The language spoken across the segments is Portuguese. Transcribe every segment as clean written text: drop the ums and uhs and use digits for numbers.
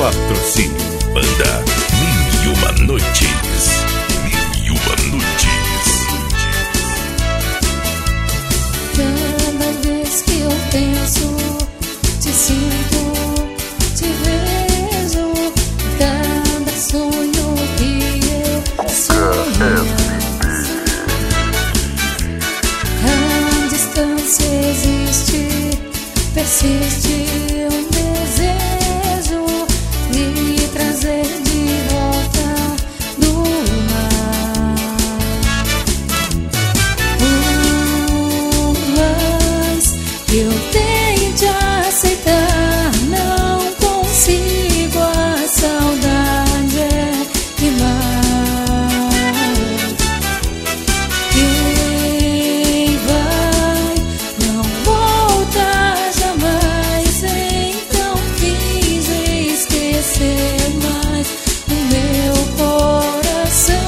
Patrocínio Banda Mil e Uma Noites. Mil e Uma Noites. Cada vez que eu penso, te sinto, te vejo. Cada sonho que eu sonho, a distância existe, persiste um desejo de trazer de volta do mar. Mas eu tento aceitar, não consigo, a saudade é demais. Quem vai não volta jamais, então finge esquecer mais o meu coração.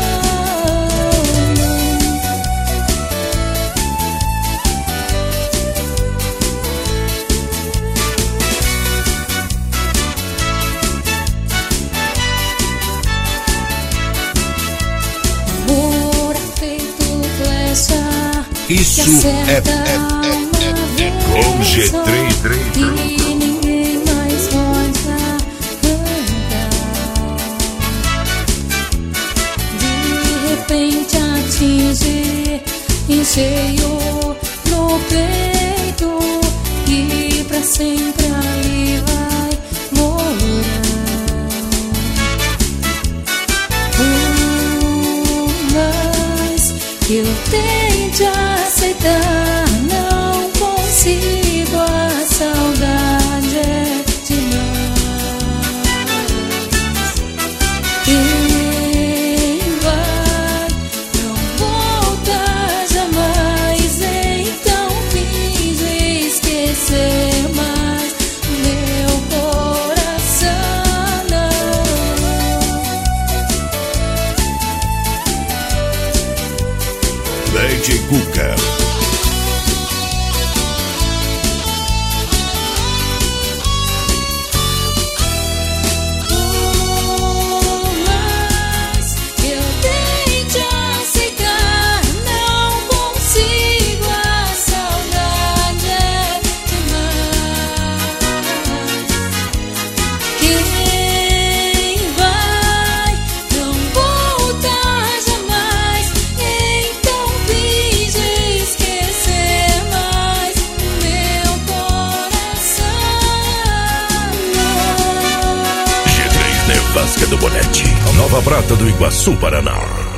Amor é feito flecha, Isso que acerta com G3. e ninguém mais pode arrancar. De repente atinge em cheio no peito e pra sempre ali vai morar. Mas eu tento aceitar, não consigo, a saudade é demais. Quem vai não volta jamais, então finge esquecer mais o meu coração. Lady Cuca. Mas eu tento aceitar, não consigo, a saudade é demais. Quem vai não volta jamais, então finge esquecer mais o meu coração. G3 Nevasca do Bonete. Nova Prata do Iguaçu, Paraná.